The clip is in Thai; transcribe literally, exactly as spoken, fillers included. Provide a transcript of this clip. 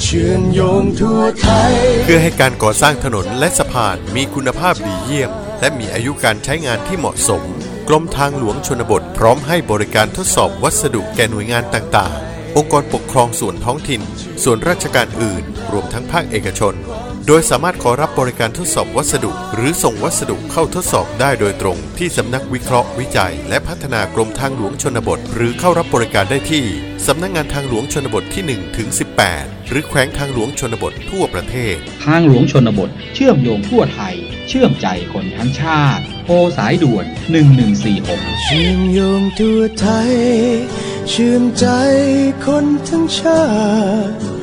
เชื่อมโยงทั่วไทยเพื่อให้การก่อสร้างถนนและสะพานมีคุณภาพดีเยี่ยมและมีอายุการใช้งานที่เหมาะสมกรมทางหลวงชนบทพร้อมให้บริการทดสอบวัสดุแก่หน่วยงานต่างๆองค์กรปกครองส่วนท้องถิ่นส่วนราชการอื่นรวมทั้งภาคเอกชนโดยสามารถขอรับบริการทดสอบวัสดุหรือส่งวัสดุเข้าทดสอบได้โดยตรงที่สำนักวิเคราะห์วิจัยและพัฒนากรมทางหลวงชนบทหรือเข้ารับบริการได้ที่สำนักงานทางหลวงชนบทที่หนึ่งถึงสิบแปดหรือแขวงทางหลวงชนบททั่วประเทศทางหลวงชนบทเชื่อมโยงทั่วไทยเชื่อมใจคนทั้งชาติโทรสายด่วนหนึ่งหนึ่งสี่หกเชื่อมโยงทั่วไทยเชื่อมใจคนทั้งชาติ